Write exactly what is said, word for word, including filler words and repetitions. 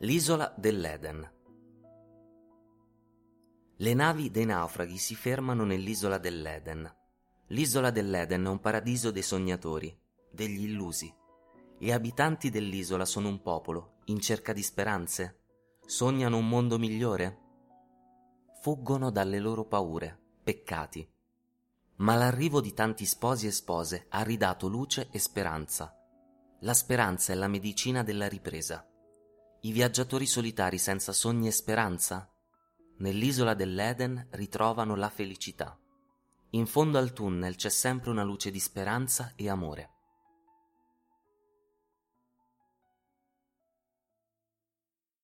L'isola dell'Eden. Le navi dei naufraghi si fermano nell'isola dell'Eden. L'isola dell'Eden è un paradiso dei sognatori, degli illusi. Gli abitanti dell'isola sono un popolo in cerca di speranze. Sognano un mondo migliore? Fuggono dalle loro paure, peccati. Ma l'arrivo di tanti sposi e spose ha ridato luce e speranza. La speranza è la medicina della ripresa. I viaggiatori solitari senza sogni e speranza? Nell'isola dell'Eden ritrovano la felicità. In fondo al tunnel c'è sempre una luce di speranza e amore.